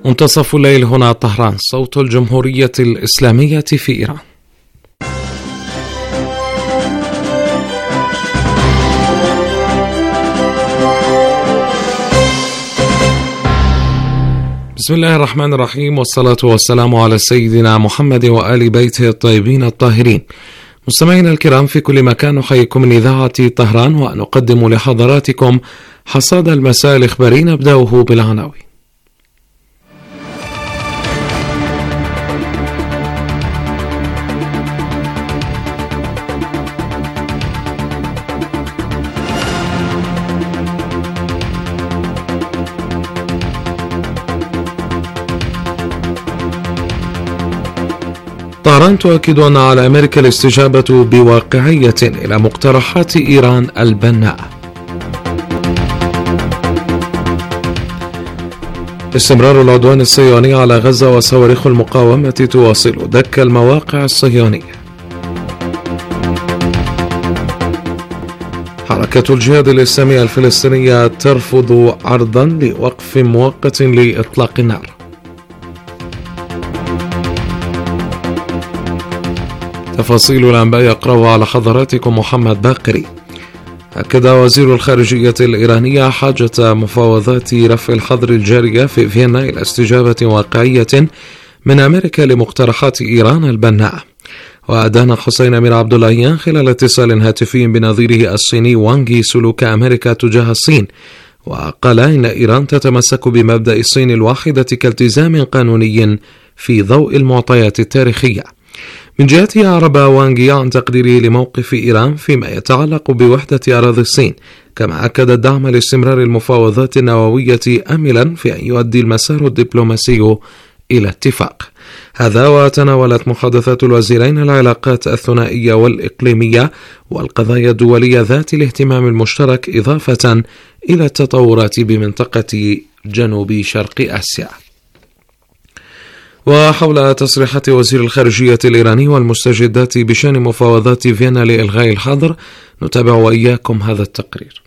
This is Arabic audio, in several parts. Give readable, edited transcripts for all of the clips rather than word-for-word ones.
منتصف الليل هنا طهران، صوت الجمهورية الإسلامية في إيران. بسم الله الرحمن الرحيم، والصلاة والسلام على سيدنا محمد وآل بيته الطيبين الطاهرين. مستمعينا الكرام في كل مكان، نحييكم من إذاعة طهران ونقدم لحضراتكم حصاد المساء الإخباري، نبدأه بالعناوين. طهران تؤكد أن على أمريكا الاستجابة بواقعية إلى مقترحات إيران البناءة. استمرار العدوان الصهيوني على غزة وصواريخ المقاومة تواصل دك المواقع الصهيونية. حركة الجهاد الإسلامي الفلسطينية ترفض عرضا لوقف مؤقت لإطلاق النار. تفاصيل الأنباء يقرأها على حضراتكم محمد باقري. أكد وزير الخارجية الإيرانية حاجة مفاوضات رفع الحظر الجارية في فيينا إلى استجابة واقعية من أمريكا لمقترحات إيران البناءة. وأدان حسين أمير عبد اللهيان خلال اتصال هاتفي بنظيره الصيني وانغ سلوك أمريكا تجاه الصين، وقال إن إيران تتمسك بمبدأ الصين الواحدة كالتزام قانوني في ضوء المعطيات التاريخية. من جهته أعرب وانغ عن تقديره لموقف إيران فيما يتعلق بوحدة أراضي الصين، كما أكد الدعم لاستمرار المفاوضات النووية آملا في أن يؤدي المسار الدبلوماسي إلى اتفاق. هذا وتناولت محادثات الوزيرين العلاقات الثنائية والإقليمية والقضايا الدولية ذات الاهتمام المشترك، إضافة إلى التطورات بمنطقة جنوب شرق آسيا. وحول تصريحات وزير الخارجية الإيراني والمستجدات بشأن مفاوضات فيينا لإلغاء الحظر، نتابع وإياكم هذا التقرير.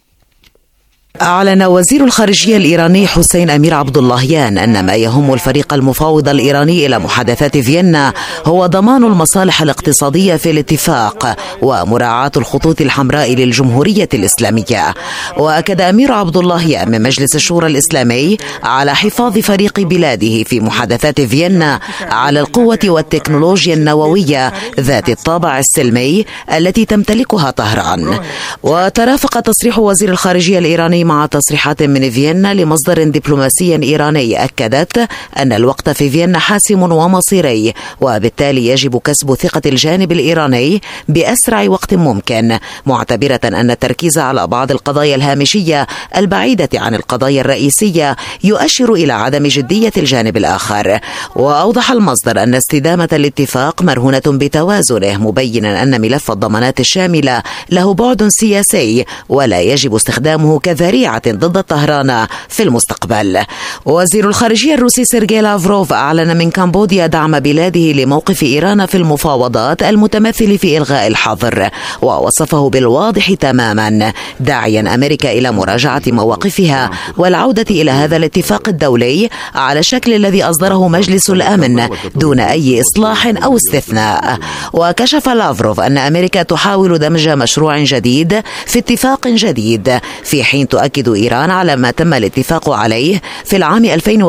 أعلن وزير الخارجية الإيراني حسين أمير عبد اللهيان أن ما يهم الفريق المفاوض الإيراني إلى محادثات فيينا هو ضمان المصالح الاقتصادية في الاتفاق ومراعاة الخطوط الحمراء للجمهورية الإسلامية. وأكد أمير عبد اللهيان من مجلس الشورى الإسلامي على حفاظ فريق بلاده في محادثات فيينا على القوة والتكنولوجيا النووية ذات الطابع السلمي التي تمتلكها طهران. وترافق تصريح وزير الخارجية الإيراني مع تصريحات من فيينا لمصدر دبلوماسي إيراني أكدت أن الوقت في فيينا حاسم ومصيري، وبالتالي يجب كسب ثقة الجانب الإيراني بأسرع وقت ممكن، معتبرة أن التركيز على بعض القضايا الهامشية البعيدة عن القضايا الرئيسية يؤشر إلى عدم جدية الجانب الآخر. وأوضح المصدر أن استدامة الاتفاق مرهونة بتوازنه، مبينا أن ملف الضمانات الشاملة له بعد سياسي ولا يجب استخدامه كذريعة ضد طهران في المستقبل. وزير الخارجية الروسي سيرجي لافروف أعلن من كمبوديا دعم بلاده لموقف إيران في المفاوضات المتمثل في إلغاء الحظر، ووصفه بالواضح تماما، داعيا أمريكا إلى مراجعة مواقفها والعودة إلى هذا الاتفاق الدولي على الشكل الذي أصدره مجلس الأمن دون أي إصلاح أو استثناء. وكشف لافروف أن أمريكا تحاول دمج مشروع جديد في اتفاق جديد، في حين تؤكد إيران على ما تم الاتفاق عليه في العام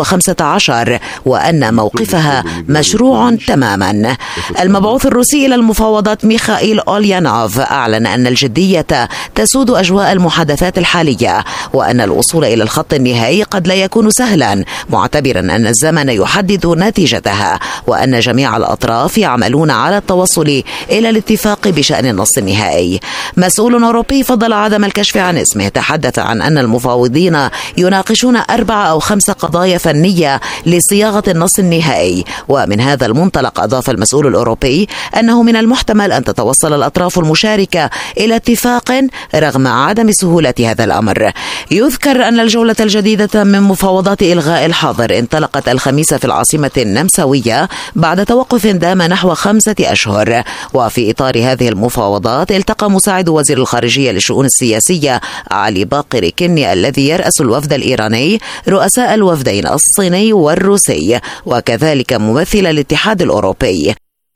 2015 وأن موقفها مشروع تماما. المبعوث الروسي إلى المفاوضات ميخائيل أوليانوف أعلن أن الجدية تسود أجواء المحادثات الحالية، وأن الوصول إلى الخط النهائي قد لا يكون سهلا، معتبرا أن الزمن يحدد نتيجتها، وأن جميع الأطراف يعملون على التوصل إلى الاتفاق بشأن النص النهائي. مسؤول أوروبي فضل عدم الكشف عن اسمه تحدث عن أن المفاوضين يناقشون 4 أو 5 قضايا فنية لصياغة النص النهائي. ومن هذا المنطلق أضاف المسؤول الأوروبي أنه من المحتمل أن تتوصل الأطراف المشاركة إلى اتفاق رغم عدم سهولة هذا الأمر. يذكر أن الجولة الجديدة من مفاوضات إلغاء الحظر انطلقت الخميس في العاصمة النمساوية بعد توقف دام نحو 5 أشهر. وفي إطار هذه المفاوضات التقى مساعد وزير الخارجية للشؤون السياسية علي باقري كيني الذي يرأس الوفد الإيراني رؤساء الوفدين الصيني والروسي وكذلك ممثل الاتحاد الأوروبي.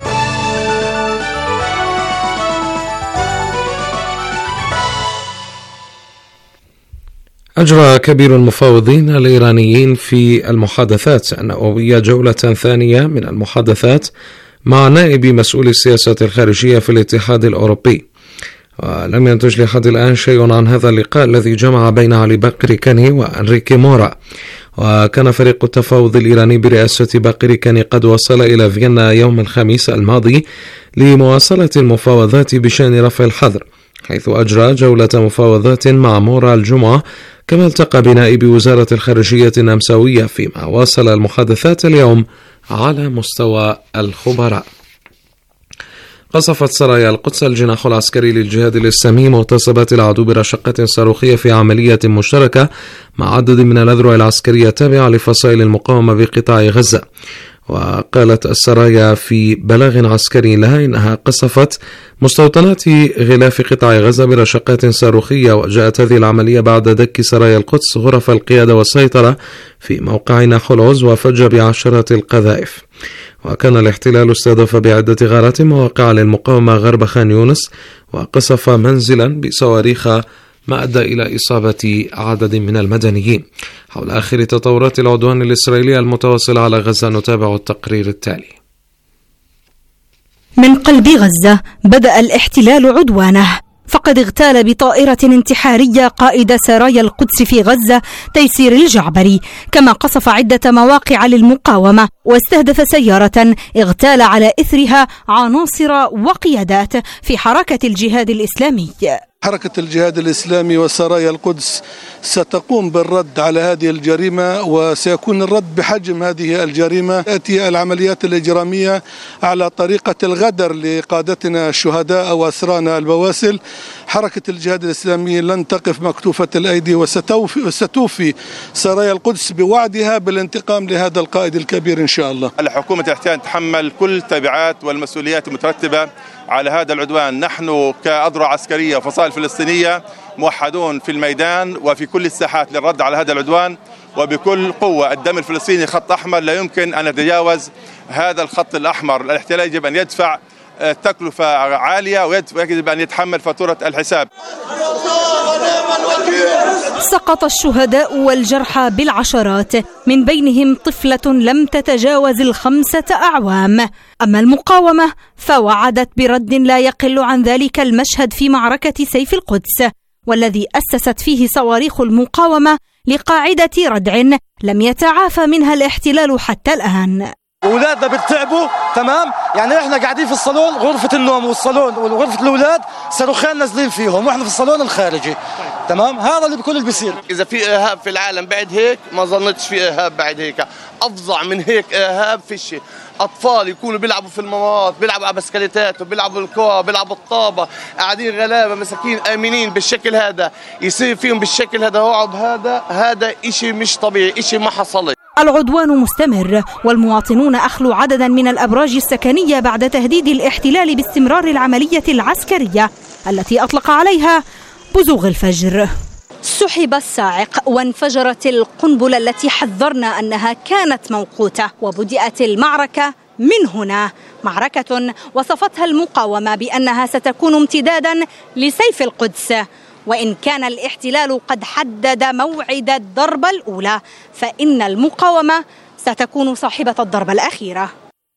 أجرى كبير المفاوضين الإيرانيين في المحادثات النووية جولة ثانية من المحادثات مع نائب مسؤول السياسة الخارجية في الاتحاد الأوروبي، ولم ينتج لحد الآن شيء عن هذا اللقاء الذي جمع بين علي باقر كاني وأنريكي مورا. وكان فريق التفاوض الإيراني برئاسة باقر كاني قد وصل إلى فيينا يوم الخميس الماضي لمواصلة المفاوضات بشأن رفع الحظر، حيث أجرى جولة مفاوضات مع مورا الجمعة، كما التقى بنائب وزارة الخارجية النمساوية، فيما واصل المحادثات اليوم على مستوى الخبراء. قصفت سرايا القدس الجناح العسكري للجهاد الإسلامي مغتصبات العدو برشقة صاروخية في عملية مشتركة مع عدد من الأذرع العسكرية التابعة لفصائل المقاومة بقطاع غزة. وقالت السرايا في بلاغ عسكري لها إنها قصفت مستوطنات غلاف قطاع غزة برشقات صاروخية، وجاءت هذه العملية بعد دك سرايا القدس غرف القيادة والسيطرة في موقع ناحلعوز وفجر بعشرات القذائف. وكان الاحتلال استهدف بعدة غارات مواقع للمقاومة غرب خان يونس، وقصف منزلا بصواريخ ما أدى إلى إصابة عدد من المدنيين. حول آخر تطورات العدوان الإسرائيلي المتواصل على غزة نتابع التقرير التالي. من قلب غزة بدأ الاحتلال عدوانه، فقد اغتال بطائرة انتحارية قائد سرايا القدس في غزة تيسير الجعبري، كما قصف عدة مواقع للمقاومة واستهدف سيارة اغتال على إثرها عناصر وقيادات في حركة الجهاد الإسلامي. حركة الجهاد الإسلامي وسرايا القدس ستقوم بالرد على هذه الجريمة، وسيكون الرد بحجم هذه الجريمة. تأتي العمليات الإجرامية على طريقة الغدر لقادتنا الشهداء وأسرانا البواسل. حركة الجهاد الإسلامي لن تقف مكتوفة الأيدي، وستوفي سرايا القدس بوعدها بالانتقام لهذا القائد الكبير إن شاء الله. الحكومة الاحتلال تتحمل كل التبعات والمسؤوليات المترتبة على هذا العدوان. نحن كأذرع عسكرية وفصائل فلسطينية موحدون في الميدان وفي كل الساحات للرد على هذا العدوان وبكل قوة. الدم الفلسطيني خط أحمر، لا يمكن أن نتجاوز هذا الخط الأحمر. الاحتلال يجب أن يدفع تكلفة عالية ويجب أن يتحمل فاتورة الحساب. سقط الشهداء والجرحى بالعشرات، من بينهم طفلة لم تتجاوز 5 أعوام. أما المقاومة فوعدت برد لا يقل عن ذلك المشهد في معركة سيف القدس، والذي أسست فيه صواريخ المقاومة لقاعدة ردع لم يتعافى منها الاحتلال حتى الآن. أولادنا بتعبوا، تمام؟ يعني إحنا قاعدين في الصالون، غرفة النوم والصالون وغرفة الأولاد صاروخين نازلين فيهم، وإحنا في الصالون الخارجي، تمام؟ هذا اللي بكل اللي بيصير. إذا في إرهاب في العالم بعد هيك ما ظنتش في إرهاب بعد هيك، أفظع من هيك إرهاب فيش. أطفال يكونوا بيلعبوا في الممرات، بيلعبوا على بسكليتات وبيلعبوا الكرة، بيلعبوا الطابة، قاعدين غلابة مساكين آمنين بالشكل هذا، يصير فيهم بالشكل هذا رعب. هذا إشي مش طبيعي، إشي ما حصل. العدوان مستمر، والمواطنون أخلوا عددا من الأبراج السكنية بعد تهديد الاحتلال باستمرار العملية العسكرية التي أطلق عليها بزوغ الفجر. سحب الصاعق وانفجرت القنبلة التي حذرنا أنها كانت موقوتة، وبدأت المعركة من هنا، معركة وصفتها المقاومة بأنها ستكون امتدادا لسيف القدس. وإن كان الاحتلال قد حدد موعد الضربة الأولى، فإن المقاومة ستكون صاحبة الضربة الأخيرة.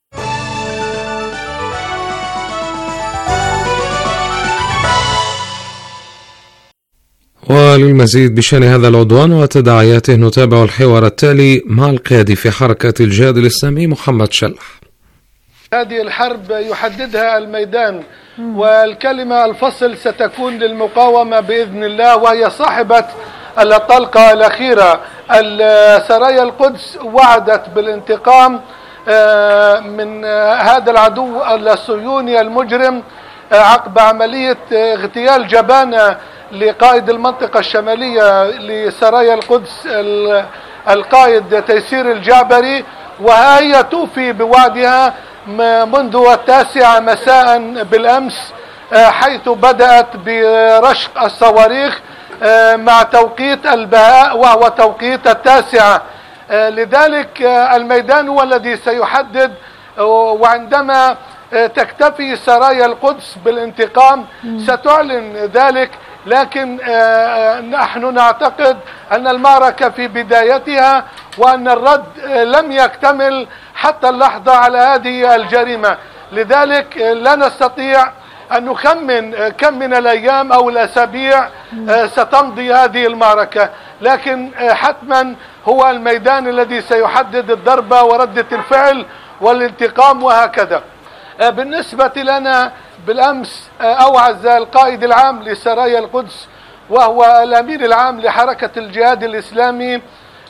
وللمزيد بشأن هذا العدوان وتداعياته نتابع الحوار التالي مع القيادي في حركة الجهاد الإسلامي محمد شلح. هذه الحرب يحددها الميدان، والكلمة الفصل ستكون للمقاومة بإذن الله، وهي صاحبة الطلقة الأخيرة. سرايا القدس وعدت بالانتقام من هذا العدو الصهيوني المجرم عقب عملية اغتيال جبانة لقائد المنطقة الشمالية لسرايا القدس القائد تيسير الجعبري، وهي توفي بوعدها منذ 9 مساء بالأمس، حيث بدأت برشق الصواريخ مع توقيت البهاء وهو توقيت 9. لذلك الميدان هو الذي سيحدد، وعندما تكتفي سرايا القدس بالانتقام ستعلن ذلك. لكن نحن نعتقد أن المعركة في بدايتها، وأن الرد لم يكتمل حتى اللحظة على هذه الجريمة. لذلك لا نستطيع أن نخمن كم من الأيام أو الأسابيع ستمضي هذه المعركة، لكن حتما هو الميدان الذي سيحدد الضربة وردة الفعل والانتقام وهكذا. بالنسبة لنا بالأمس أوعز القائد العام لسرايا القدس وهو الأمير العام لحركة الجهاد الإسلامي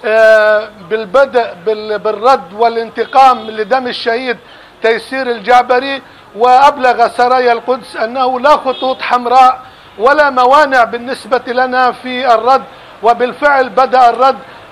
بالبدء بالرد والانتقام لدم الشهيد تيسير الجعبري، وأبلغ سرايا القدس أنه لا خطوط حمراء ولا موانع بالنسبة لنا في الرد. وبالفعل بدأ الرد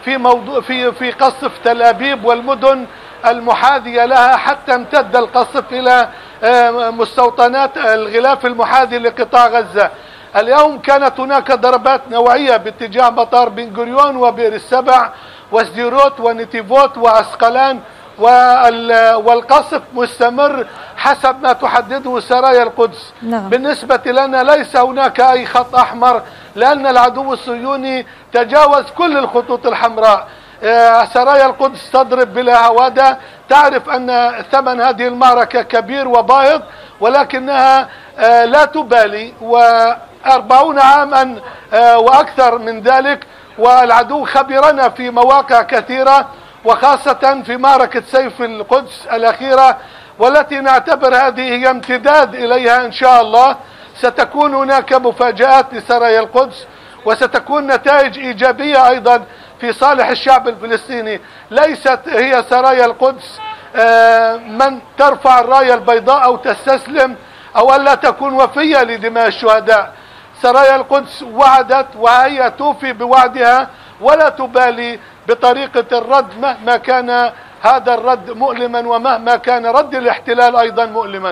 في قصف تل أبيب والمدن المحاذية لها، حتى امتد القصف إلى مستوطنات الغلاف المحاذي لقطاع غزة. اليوم كانت هناك ضربات نوعية باتجاه مطار بن غوريون وبئر السبع وسديروت ونتيفوت وعسقلان، والقصف مستمر حسب ما تحدده سرايا القدس. بالنسبة لنا ليس هناك أي خط أحمر، لأن العدو الصهيوني تجاوز كل الخطوط الحمراء. سرايا القدس تضرب بلا هوادة، تعرف أن ثمن هذه المعركة كبير وباهظ، ولكنها لا تبالي. و40 عاما وأكثر من ذلك، والعدو خبرنا في مواقع كثيرة، وخاصة في معركة سيف القدس الأخيرة، والتي نعتبر هذه هي امتداد إليها إن شاء الله. ستكون هناك مفاجآت لسرايا القدس، وستكون نتائج إيجابية أيضا في صالح الشعب الفلسطيني. ليست هي سرايا القدس من ترفع الراية البيضاء أو تستسلم أو ألا تكون وفية لدماء الشهداء. سرايا القدس وعدت وهي توفي بوعدها، ولا تبالي بطريقة الرد مهما كان هذا الرد مؤلما، ومهما كان رد الاحتلال أيضا مؤلما.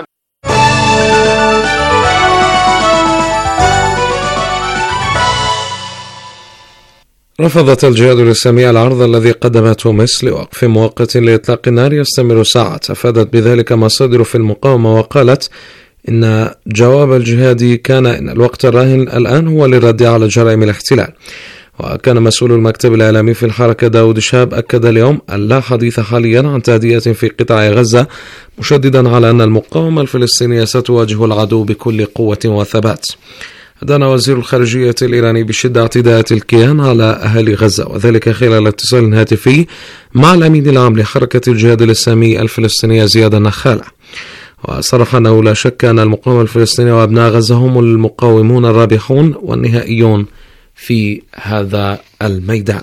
رفضت الجهاد الإسلامي العرض الذي قدمته مصر لوقف مؤقت لإطلاق النار يستمر ساعات. أفادت بذلك مصادر في المقاومة وقالت إن جواب الجهاد كان إن الوقت الراهن الآن هو للرد على جرائم الاحتلال. وكان مسؤول المكتب الإعلامي في الحركة داود شهاب أكد اليوم أن لا حديث حاليا عن تهدئة في قطاع غزة، مشددا على أن المقاومة الفلسطينية ستواجه العدو بكل قوة وثبات. أدان وزير الخارجية الإيراني بشدة اعتداءات الكيان على أهالي غزة، وذلك خلال اتصال هاتفي مع الأمين العام لحركة الجهاد الإسلامي الفلسطينية زياد النخالة. وصرح أنه لا شك أن المقاومة الفلسطينية وأبناء غزة هم المقاومون الرابحون والنهائيون في هذا الميدان.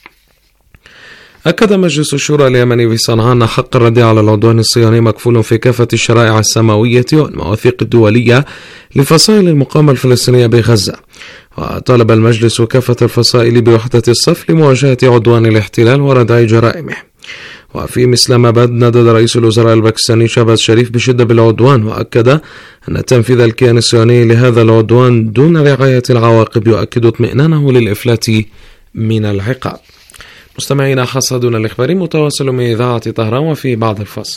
أكد مجلس الشورى اليمني في صنعاء أن حق الرد على العدوان الصهيوني مكفول في كافة الشرائع السماوية والمواثيق الدولية لفصائل المقاومة الفلسطينية بغزة. وطالب المجلس كافة الفصائل بوحدة الصف لمواجهة عدوان الاحتلال وردع جرائمه. وفي اسلام آباد ندد رئيس الوزراء الباكستاني شهباز شريف بشدة بالعدوان، وأكد أن تنفيذ الكيان الصهيوني لهذا العدوان دون رعاية العواقب يؤكد اطمئنانه للإفلات من العقاب. مستمعينا، حصادنا الإخباري متواصل من إذاعة طهران، وفي بعد الفصل.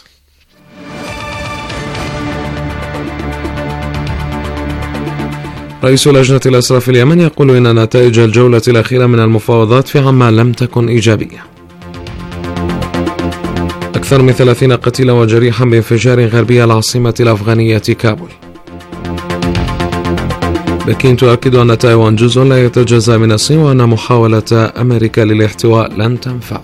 رئيس لجنة الأسرى في اليمن يقول إن نتائج الجولة الأخيرة من المفاوضات في عمان لم تكن إيجابية. أكثر من 30 قتيلا وجريحا بانفجار غربي العاصمة الأفغانية كابول. بكين تؤكد أن تايوان جزء لا يتجزأ من الصين، وأن محاولة أمريكا للاحتواء لن تنفع.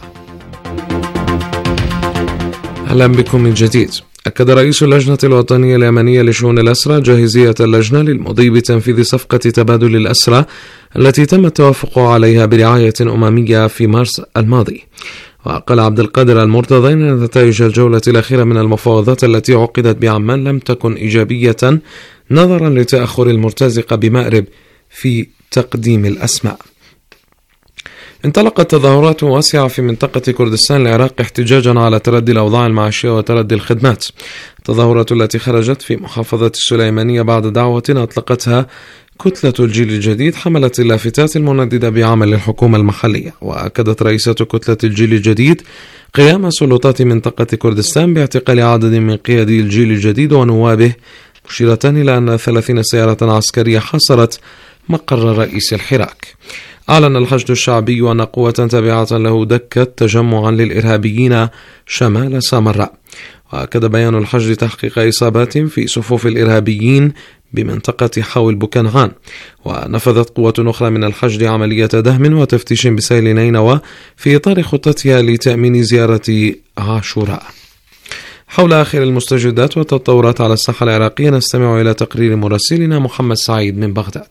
أهلا بكم من جديد. أكد رئيس اللجنة الوطنية اليمنية لشؤون الأسرى جاهزية اللجنة للمضي بتنفيذ صفقة تبادل الأسرى التي تم التوافق عليها برعاية أممية في مارس الماضي. وقال عبد القادر المرتضى أن نتائج الجولة الأخيرة من المفاوضات التي عقدت بعمان لم تكن إيجابية نظرا لتأخر المرتزقة بمأرب في تقديم الأسماء. انطلقت تظاهرات واسعة في منطقة كردستان العراق احتجاجا على تردي الأوضاع المعيشية وتردي الخدمات. التظاهرات التي خرجت في محافظة السليمانية بعد دعوة أطلقتها كتلة الجيل الجديد حملت اللافتات المنددة بعمل الحكومة المحلية. وأكدت رئيسة كتلة الجيل الجديد قيام سلطات منطقة كردستان باعتقال عدد من قيادي الجيل الجديد ونوابه، مشيرة إلى أن 30 سيارة عسكرية حصرت مقر رئيس الحراك. أعلن الحشد الشعبي أن قوة تابعة له دكت تجمعا للإرهابيين شمال سامراء. وأكد بيان الحشد تحقيق إصابات في صفوف الإرهابيين بمنطقة حول بوكنغان. ونفذت قوة أخرى من الحشد عملية دهم وتفتيش بسيل نينوى في إطار خطتها لتأمين زيارة عاشوراء. حول آخر المستجدات والتطورات على الساحة العراقية نستمع إلى تقرير مراسلنا محمد سعيد من بغداد.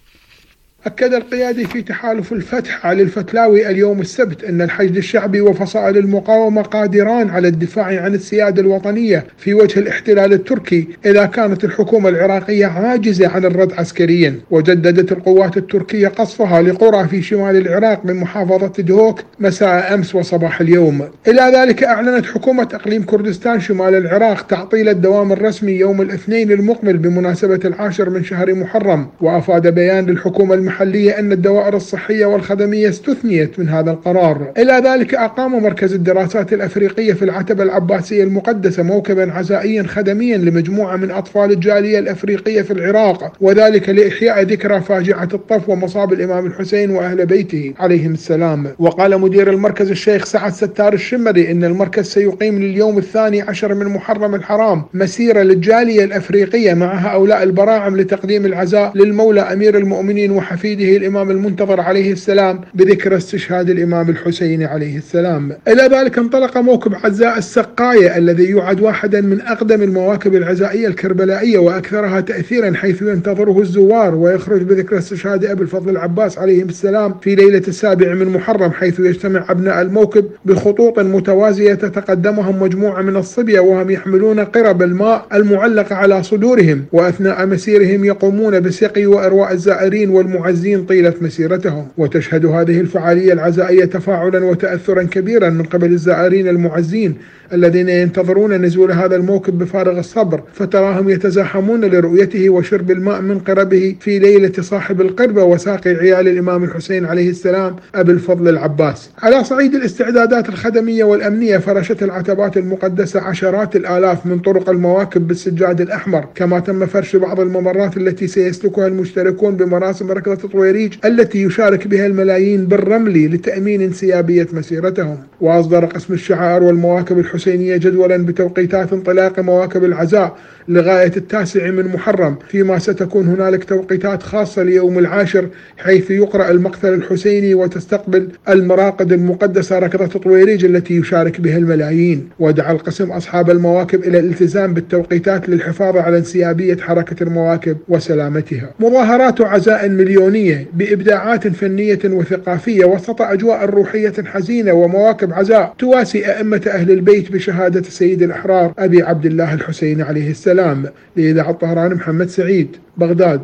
أكد القيادي في تحالف الفتح علي الفتلاوي اليوم السبت أن الحشد الشعبي وفصائل المقاومة قادران على الدفاع عن السيادة الوطنية في وجه الاحتلال التركي إذا كانت الحكومة العراقية عاجزة عن الرد عسكريا. وجددت القوات التركية قصفها لقرى في شمال العراق من محافظة دهوك مساء أمس وصباح اليوم. إلى ذلك أعلنت حكومة إقليم كردستان شمال العراق تعطيل الدوام الرسمي يوم الاثنين المقبل بمناسبة 10 من شهر محرم. وأفاد بيان للحكومة المحلية أن الدوائر الصحية والخدمية استثنيت من هذا القرار. إلى ذلك أقام مركز الدراسات الأفريقية في العتبة العباسية المقدسة موكبا عزائيا خدميا لمجموعة من أطفال الجالية الأفريقية في العراق، وذلك لإحياء ذكرى فاجعة الطف ومصاب الإمام الحسين وأهل بيته عليهم السلام. وقال مدير المركز الشيخ سعد ستار الشمري إن المركز سيقيم لليوم 12 من محرم الحرام مسيرة للجالية الأفريقية مع هؤلاء البراعم لتقديم العزاء للمولى أمير المؤمنين وحفيده الإمام المنتظر عليه السلام بذكرى استشهاد الإمام الحسين عليه السلام. إلى ذلك انطلق موكب عزاء السقاية الذي يعد واحدا من أقدم المواكب العزائية الكربلائية وأكثرها تأثيرا، حيث ينتظره الزوار ويخرج بذكرى استشهاد أبي الفضل العباس عليه السلام في ليلة 7 من محرم، حيث يجتمع أبناء الموكب بخطوط متوازية تتقدمهم مجموعة من الصبية وهم يحملون قرب الماء المعلقة على صدورهم، وأثناء مسيرهم يقومون بسقي وإرواء الزائرين والمعزين طيلة مسيرتهم. وتشهد هذه الفعالية العزائية تفاعلا وتأثرا كبيرا من قبل الزائرين المعزين الذين ينتظرون نزول هذا الموكب بفارغ الصبر، فتراهم يتزاحمون لرؤيته وشرب الماء من قربه في ليلة صاحب القربة وساقي عيال الإمام الحسين عليه السلام أبي الفضل العباس. على صعيد الاستعدادات الخدمية والأمنية، فرشت العتبات المقدسة عشرات الآلاف من طرق المواكب بالسجاد الأحمر، كما تم فرش بعض الممرات التي سيسلكها المشتركون بمراسم ركضة طويريج التي يشارك بها الملايين بالرمل لتأمين انسيابية مسيرتهم. وأصدر قسم الشعائر والمواكب الحسينية جدولا بتوقيتات انطلاق مواكب العزاء لغاية 9 من محرم، فيما ستكون هنالك توقيتات خاصة ليوم 10 حيث يقرأ المقتل الحسيني وتستقبل المراقد المقدسة ركضة طويريج التي يشارك بها الملايين. ودعا القسم أصحاب المواكب إلى الالتزام بالتوقيتات للحفاظ على انسيابية حركة المواكب وسلامتها. مظاهرات عزاء مليونية بإبداعات فنية وثقافية وسط أجواء روحية حزينة ومواكب عزاء تواسي أئمة أهل البيت بشهادة سيد الأحرار أبي عبد الله الحسين عليه السلام. لإذاعة الطهران محمد سعيد، بغداد.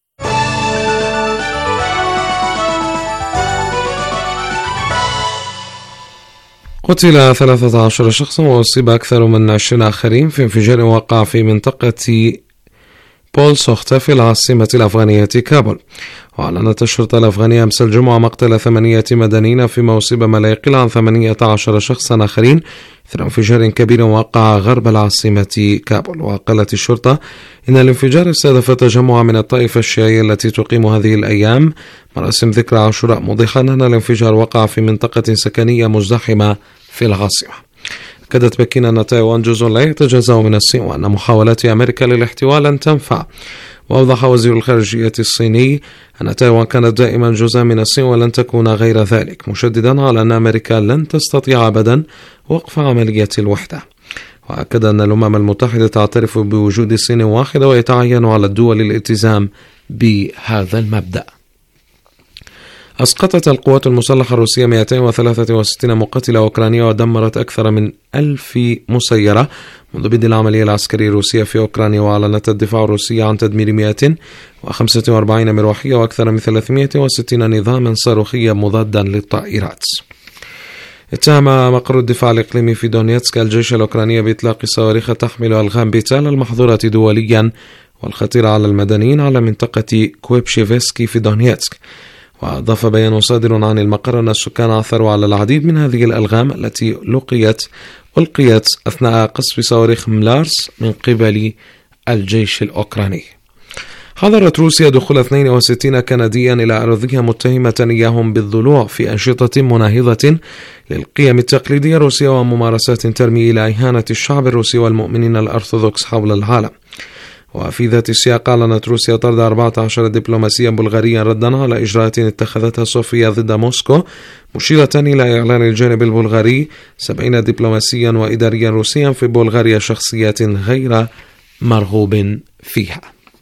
قتل 13 شخصا وأصيب أكثر من 20 آخرين في انفجار وقع في منطقة بول سوختا في العاصمة الأفغانية كابول. وأعلنت الشرطة الأفغانية أمس الجمعة مقتل 8 مدنيين، فيما أصيب ما لا يقل عن 18 شخصا آخرين إثر انفجار كبير وقع غرب العاصمة كابول. وقالت الشرطة إن الانفجار استهدف تجمع من الطائفة الشيعية التي تقيم هذه الأيام مراسم ذكرى عاشوراء، موضحا أن الانفجار وقع في منطقة سكنية مزدحمة في العاصمة. أكدت بكين أن تايوان جزء لا يتجزأ من الصين، وأن محاولات أمريكا للاحتواء لن تنفع. وأوضح وزير الخارجية الصيني أن تايوان كانت دائما جزءا من الصين ولن تكون غير ذلك، مشددا على أن أمريكا لن تستطيع أبدا وقف عملية الوحدة. وأكد أن الأمم المتحدة تعترف بوجود صين واحدة ويتعين على الدول الالتزام بهذا المبدأ. أسقطت القوات المسلحة الروسية 263 مقاتلة أوكرانية ودمرت أكثر من 1000 مسيرة منذ بدء العملية العسكرية الروسية في أوكرانيا. وأعلنت الدفاع الروسي عن تدمير 145 مروحية وأكثر من 360 نظاما صاروخيا مضادا للطائرات. اتهم مقر الدفاع الإقليمي في دونيتسك الجيش الأوكراني بإطلاق صواريخ تحمل ألغام بتال المحظورة دوليا والخطيرة على المدنيين على منطقة كويبشيفسكي في دونيتسك. وأضاف بيان صادر عن المقر أن السكان عثروا على العديد من هذه الألغام التي ألقيت أثناء قصف صواريخ ملارس من قبل الجيش الأوكراني. حظرت روسيا دخول 62 كنديا إلى أراضيها متهمة إياهم بالضلوع في أنشطة مناهضة للقيم التقليدية الروسية وممارسات ترمي إلى إهانة الشعب الروسي والمؤمنين الأرثوذكس حول العالم. وفي ذات السياق أعلنت روسيا طرد 14 دبلوماسيا بلغاريا ردا على إجراءات اتخذتها صوفيا ضد موسكو، مشيرة إلى إعلان الجانب البلغاري 70 دبلوماسيا وإداريا روسيا في بلغاريا شخصيات غير مرغوب فيها.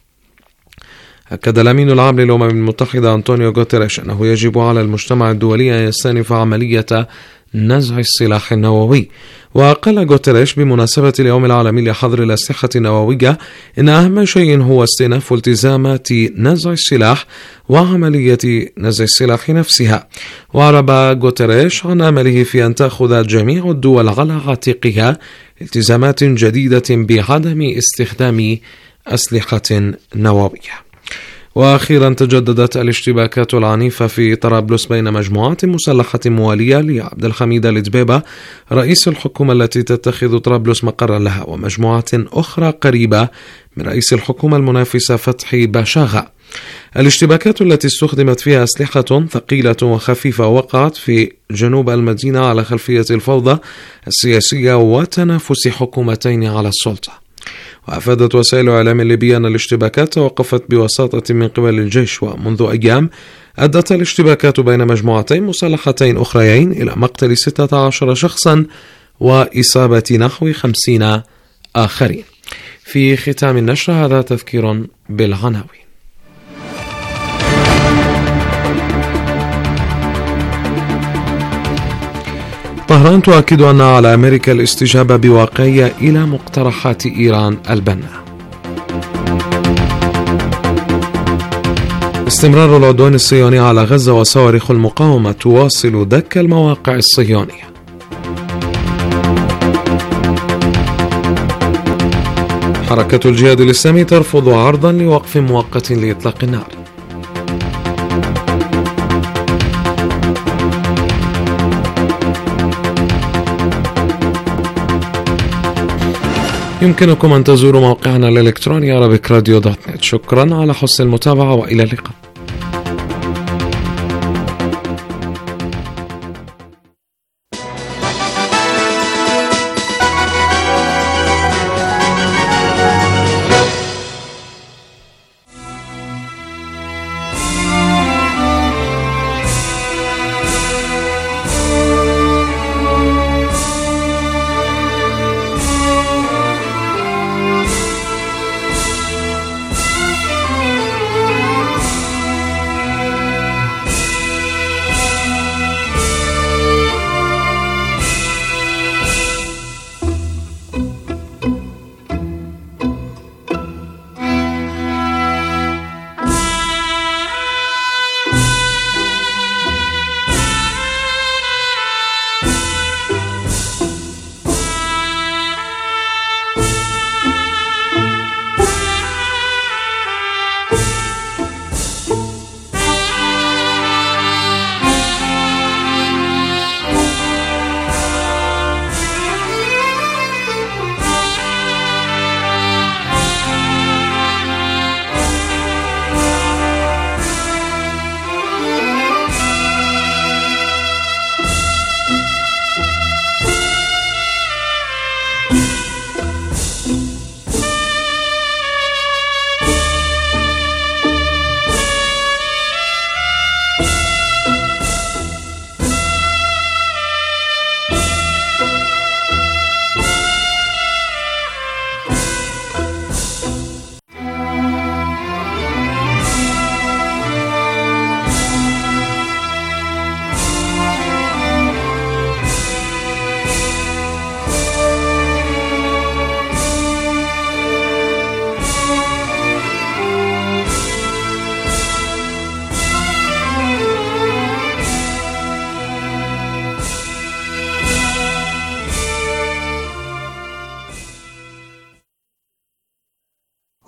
أكد الأمين العام للأمم المتحدة أنطونيو غوتيريش أنه يجب على المجتمع الدولي أن يستأنف عملية نزع السلاح النووي. وقال غوتيريش بمناسبة اليوم العالمي لحظر الأسلحة النووية إن أهم شيء هو استئناف التزامات نزع السلاح وعملية نزع السلاح نفسها. وأعرب غوتيريش عن أمله في أن تأخذ جميع الدول على عاتقها التزامات جديدة بعدم استخدام أسلحة نووية. وأخيرا تجددت الاشتباكات العنيفة في طرابلس بين مجموعات مسلحة موالية لعبد الحميد الدبيبة رئيس الحكومة التي تتخذ طرابلس مقرا لها، ومجموعات أخرى قريبة من رئيس الحكومة المنافسة فتحي باشاغا. الاشتباكات التي استخدمت فيها أسلحة ثقيلة وخفيفة وقعت في جنوب المدينة على خلفية الفوضى السياسية وتنافس حكومتين على السلطة. وأفادت وسائل إعلام ليبيا أن الاشتباكات توقفت بوساطة من قبل الجيش، ومنذ أيام أدت الاشتباكات بين مجموعتين مسلحتين أخريين إلى مقتل 16 شخصا وإصابة نحو 50 آخرين. في ختام النشر هذا تذكير بالعناوين. طهران تؤكد أن على أمريكا الاستجابة بواقعية إلى مقترحات إيران البناء. استمرار العدوان الصهيوني على غزة وصواريخ المقاومة تواصل دك المواقع الصهيونية. حركة الجهاد الإسلامي ترفض عرضا لوقف مؤقت لإطلاق النار. يمكنكم أن تزوروا موقعنا الإلكتروني arabicradio.net. شكرا على حسن المتابعة وإلى اللقاء.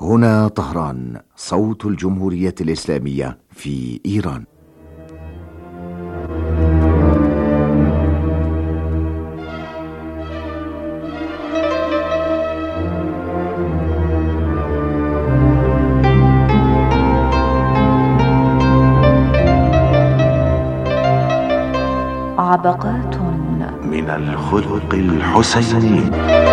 هنا طهران، صوت الجمهورية الإسلامية في إيران. عبقات من الخلق الحسيني.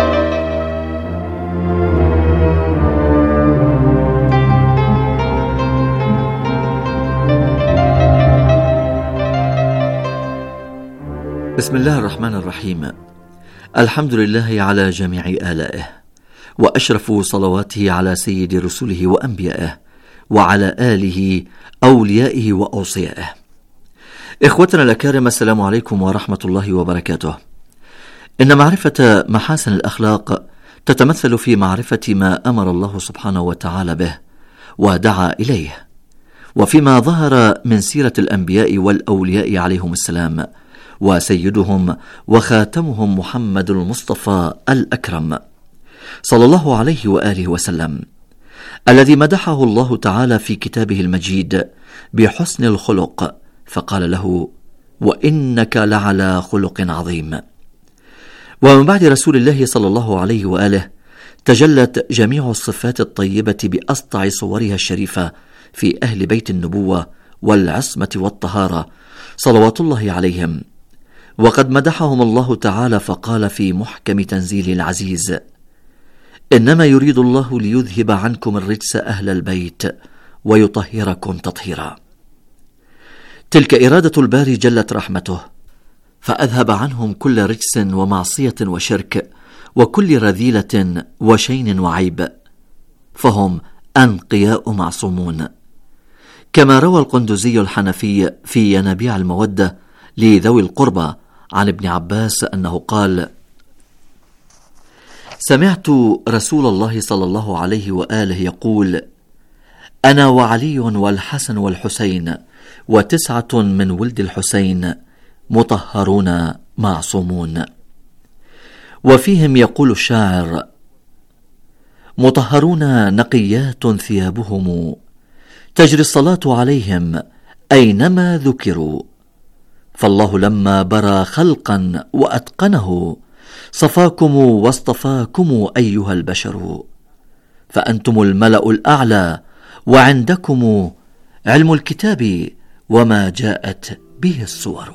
بسم الله الرحمن الرحيم. الحمد لله على جميع آلائه، وأشرف صلواته على سيد رسله وأنبيائه، وعلى آله أوليائه وأوصيائه. إخوتنا الأكارم، السلام عليكم ورحمة الله وبركاته. إن معرفة محاسن الأخلاق تتمثل في معرفة ما أمر الله سبحانه وتعالى به ودعا إليه، وفيما ظهر من سيرة الأنبياء والأولياء عليهم السلام، وسيدهم وخاتمهم محمد المصطفى الأكرم صلى الله عليه وآله وسلم، الذي مدحه الله تعالى في كتابه المجيد بحسن الخلق، فقال له: وإنك لعلى خلق عظيم. ومن بعد رسول الله صلى الله عليه وآله تجلت جميع الصفات الطيبة بأسطع صورها الشريفة في أهل بيت النبوة والعصمة والطهارة صلوات الله عليهم. وقد مدحهم الله تعالى فقال في محكم تنزيله العزيز: إنما يريد الله ليذهب عنكم الرجس أهل البيت ويطهركم تطهيرا. تلك إرادة الباري جلت رحمته، فأذهب عنهم كل رجس ومعصية وشرك وكل رذيلة وشين وعيب، فهم أنقياء معصومون. كما روى القندزي الحنفي في ينابيع المودة لذوي القربى عن ابن عباس أنه قال: سمعت رسول الله صلى الله عليه وآله يقول: أنا وعلي والحسن والحسين 9 من ولد الحسين مطهرون معصومون. وفيهم يقول الشاعر: مطهرون نقيات ثيابهم، تجري الصلاة عليهم أينما ذكروا. فالله لما برى خلقا وأتقنه، صفاكم واصطفاكم أيها البشر. فأنتم الملأ الأعلى، وعندكم علم الكتاب وما جاءت به الصور.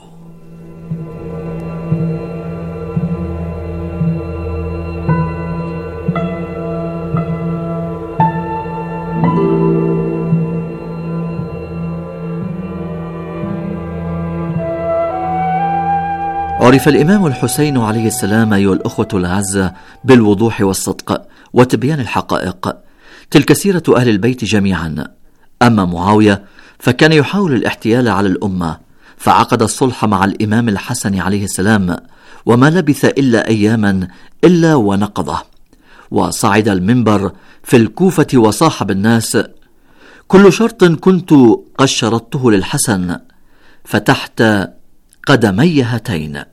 عرف الإمام الحسين عليه السلام أيها الأخوة الأعزة بالوضوح والصدق وتبيان الحقائق. تلك سيرة أهل البيت جميعا. أما معاوية فكان يحاول الاحتيال على الأمة، فعقد الصلح مع الإمام الحسن عليه السلام، وما لبث إلا أياما إلا ونقضه، وصعد المنبر في الكوفة وصاحب الناس: كل شرط كنت قد شرطته للحسن فتحت قدمي هاتين.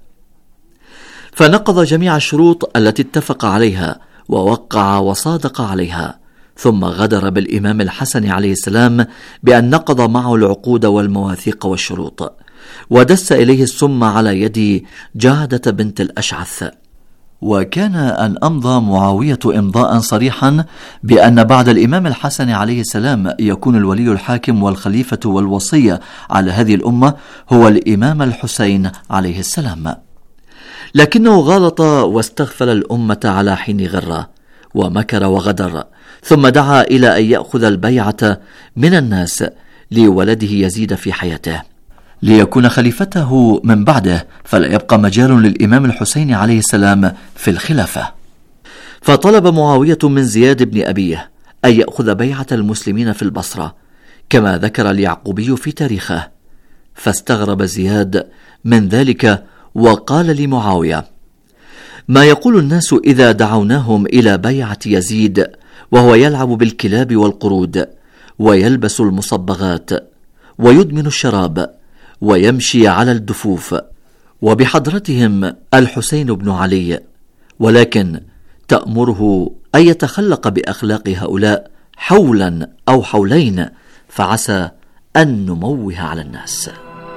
فنقض جميع الشروط التي اتفق عليها ووقع وصادق عليها، ثم غدر بالإمام الحسن عليه السلام بأن نقض معه العقود والمواثيق والشروط، ودس إليه السم على يد جعدة بنت الأشعث. وكان أن أمضى معاوية إمضاء صريحا بأن بعد الإمام الحسن عليه السلام يكون الولي الحاكم والخليفة والوصية على هذه الأمة هو الإمام الحسين عليه السلام، لكنه غلط واستغفل الأمة على حين غرة، ومكر وغدر، ثم دعا إلى أن يأخذ البيعة من الناس لولده يزيد في حياته ليكون خليفته من بعده، فلا يبقى مجال للإمام الحسين عليه السلام في الخلافة. فطلب معاوية من زياد بن أبيه أن يأخذ بيعة المسلمين في البصرة كما ذكر اليعقوبي في تاريخه، فاستغرب زياد من ذلك وقال لمعاوية: ما يقول الناس إذا دعوناهم إلى بيعة يزيد وهو يلعب بالكلاب والقرود ويلبس المصبغات ويدمن الشراب ويمشي على الدفوف، وبحضرتهم الحسين بن علي، ولكن تأمره أن يتخلق بأخلاق هؤلاء حولا أو حولين فعسى أن نموه على الناس.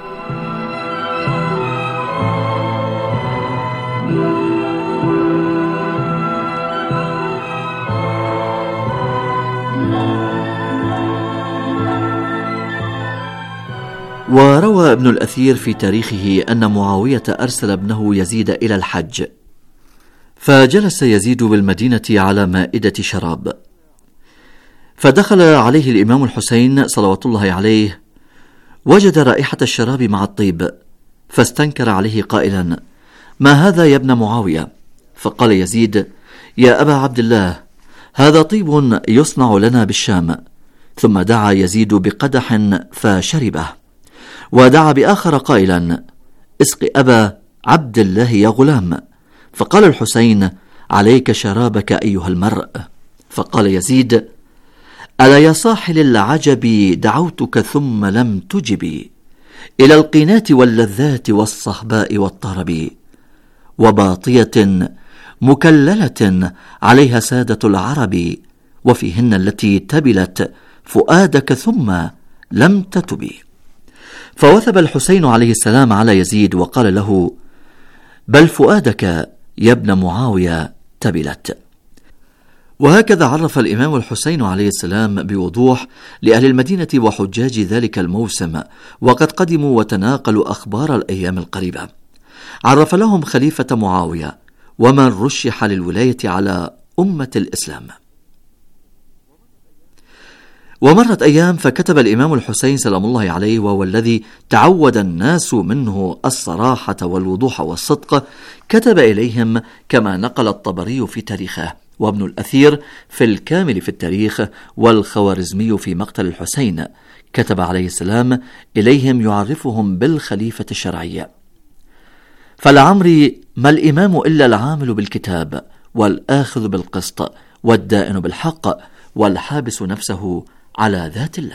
وروى ابن الأثير في تاريخه أن معاوية أرسل ابنه يزيد إلى الحج، فجلس يزيد بالمدينة على مائدة شراب، فدخل عليه الإمام الحسين صلوات الله عليه، وجد رائحة الشراب مع الطيب، فاستنكر عليه قائلا: ما هذا يا ابن معاوية؟ فقال يزيد: يا أبا عبد الله، هذا طيب يصنع لنا بالشام. ثم دعا يزيد بقدح فشربه، ودعا بآخر قائلا: اسق أبا عبد الله يا غلام. فقال الحسين: عليك شرابك أيها المرء. فقال يزيد: ألا يا صاحل العجب دعوتك ثم لم تجبي، إلى القينات واللذات والصهباء والطرب، وباطية مكللة عليها سادة العرب، وفيهن التي تبلت فؤادك ثم لم تتبي. فوثب الحسين عليه السلام على يزيد وقال له: بل فؤادك يا ابن معاوية تبلت. وهكذا عرف الإمام الحسين عليه السلام بوضوح لأهل المدينة وحجاج ذلك الموسم وقد قدموا وتناقلوا أخبار الأيام القريبة. عرف لهم خليفة معاوية ومن رشح للولاية على أمة الإسلام. ومرت أيام فكتب الإمام الحسين سلام الله عليه، وهو الذي تعود الناس منه الصراحة والوضوح والصدق، كتب إليهم كما نقل الطبري في تاريخه، وابن الأثير في الكامل في التاريخ، والخوارزمي في مقتل الحسين، كتب عليه السلام إليهم يعرفهم بالخليفة الشرعية: فلعمري ما الإمام إلا العامل بالكتاب، والآخذ بالقسط، والدائن بالحق، والحابس نفسه على ذات الله.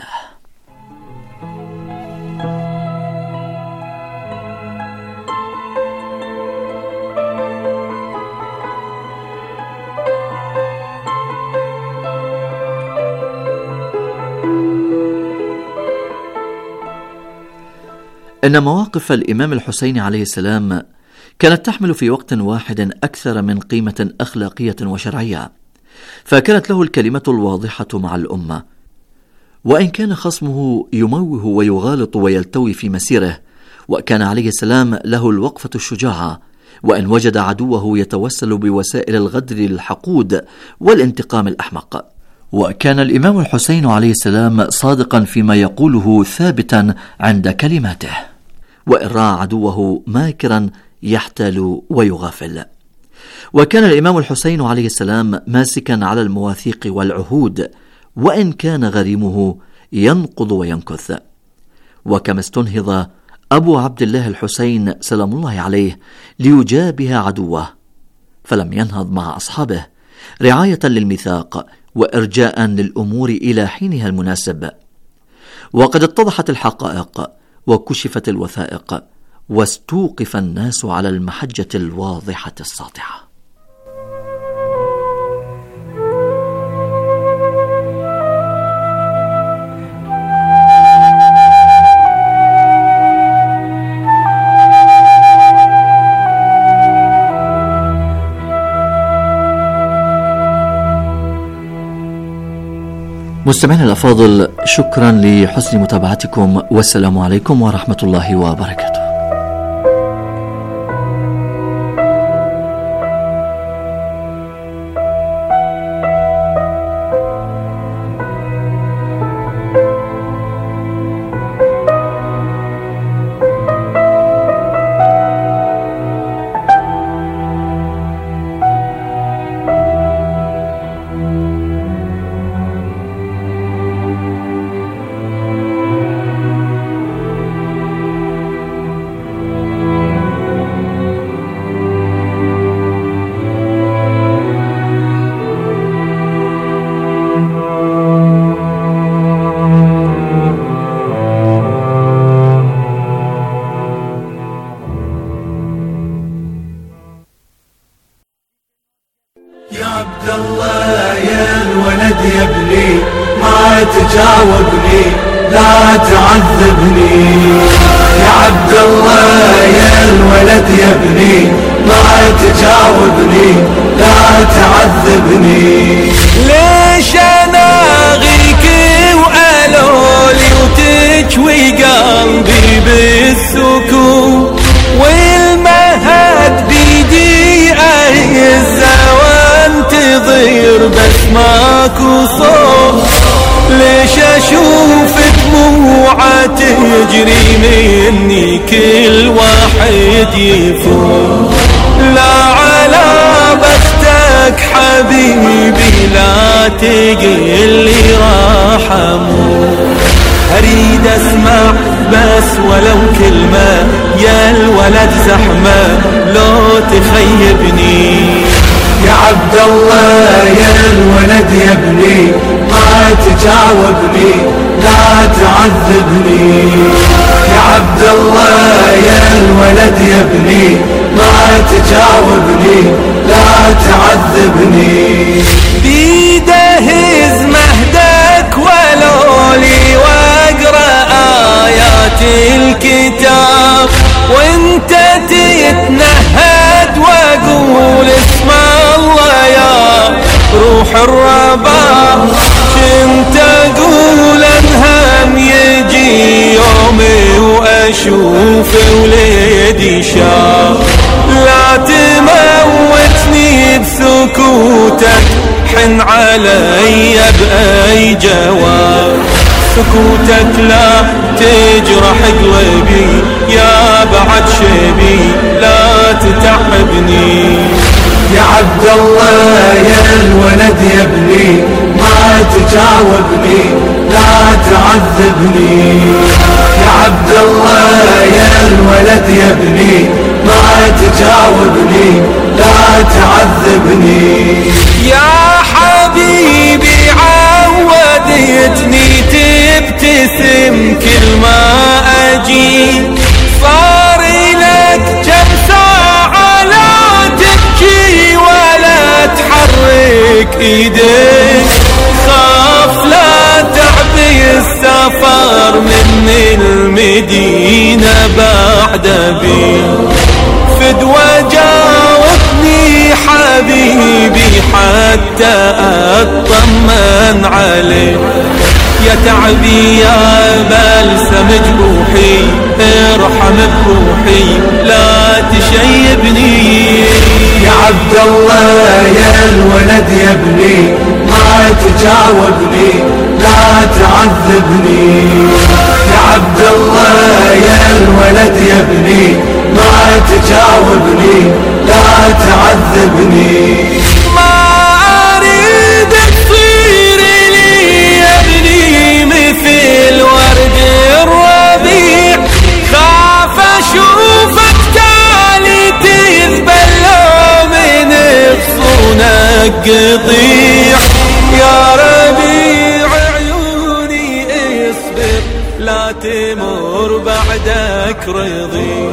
إن مواقف الإمام الحسين عليه السلام كانت تحمل في وقت واحد أكثر من قيمة أخلاقية وشرعية، فكانت له الكلمة الواضحة مع الأمة، وإن كان خصمه يموه ويغالط ويلتوي في مسيره، وكان عليه السلام له الوقفة الشجاعة، وإن وجد عدوه يتوسل بوسائل الغدر الحقود والانتقام الأحمق. وكان الإمام الحسين عليه السلام صادقا فيما يقوله، ثابتا عند كلماته، وإن رأى عدوه ماكرا يحتال ويغافل. وكان الإمام الحسين عليه السلام ماسكا على المواثيق والعهود، وإن كان غريمه ينقض وينكث. وكما استنهض أبو عبد الله الحسين سلام الله عليه ليجابه عدوه، فلم ينهض مع أصحابه رعاية للميثاق وإرجاء للأمور إلى حينها المناسب. وقد اتضحت الحقائق وكشفت الوثائق، واستوقف الناس على المحجة الواضحة الساطعة. مستمعينا الأفاضل، شكرا لحسن متابعتكم، والسلام عليكم ورحمة الله وبركاته. يا عبد الله يا الولد يا ابني ما تجاوبني لا تعذبني. يا عبد الله يا الولد يا ابني ما تجاوبني لا تعذبني. ليش انا اغيك وقالولي وتجوي قلبي بالسكون والمهد بيدي اهزه وانتظر بس ماكو صوت. ليش اشوف دموعه تجري مني كل واحد يفوت. لا على بختك حبيبي لا تقلي راح اموت. اريد اسمع بس ولو كلمة يا الولد زحمة لو تخيبني. يا عبد الله يا الولد يا ابني ما تجاوبني لا تعذبني. يا عبد الله يا الولد يا ابني ما تجاوبني لا تعذبني. بيده هز مهدك ولولي واقرا آيات الكتاب وانت تتنهد واقول اسم الله يا روح الرباب. كنت اقول انهم يجي يومي واشوف وليدي شاب. لا تموتني بسكوتك حن علي بأي جواب. سكوتك لا تجرح قلبي يا بعد شبي لا تتعبني. يا عبد الله يا الولد يا ابني ما تجاوبني لا تعذبني. يا عبد الله يا الولد يا ابني ما تجاوبني لا تعذبني. يا حبيبي عودتني تبتسم كل ما اجي. صار لك كم ساعة لا تبكي ولا تحرك ايديك. خاف لا تعبي السفر من المدينة بعد بي. فدوى جاوبني حبيبي حتى اطمن عليك. يا تعبي يا بلسم جروحي ارحم بروحي لا تشيبني. يا عبد الله يا الولد يا ابني ما تجاوبني لا تعذبني. يا عبد الله يا الولد يا ابني ما تجاوبني لا تعذبني. ما اريد تصير لي يا ابني مثل ورد الربيع. خاف اشوفك تالي تذبل من غصونك قطيع. يا ربيع عيوني اصبر لا تمر بعدك رضيع.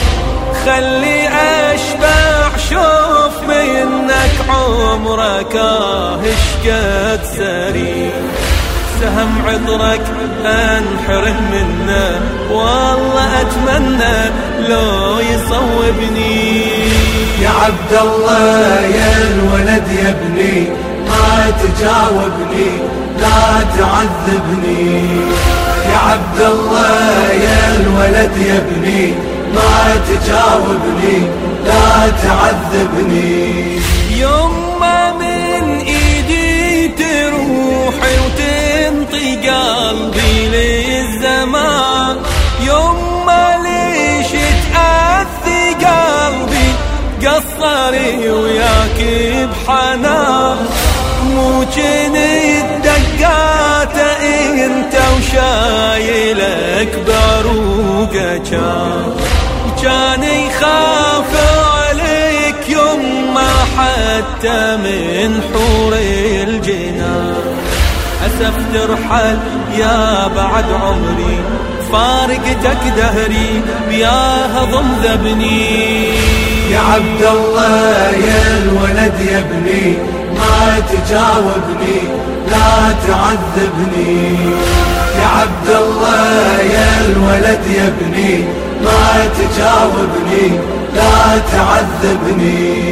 خلي اشبع شوف منك عمرك هشقد سريع. سهم عطرك انحرم منه والله اتمنى لو يصوبني. يا عبد الله يا الولد يا ابني ما تجاوبني لا تعذبني. يا عبد الله يا الولد يا ابني ما تجاوبني لا تعذبني. يوم ما من ايدي تروحي وتنطي قلبي للزمان. يوم ما ليش تأذي قلبي قصري وياك بحنان. مو جنت دقات انت وشايلك باروقة كان يخاف عليك يما حتى من حور الجنان. أسف ترحل يا بعد عمري فارقتك دهري بياها ضم ذبني. يا عبد الله يا الولد الولد يا ابني ما تجاوبني لا تعذبني يا عبد الله يا الولد يا ابني ما تجاوبني لا تعذبني.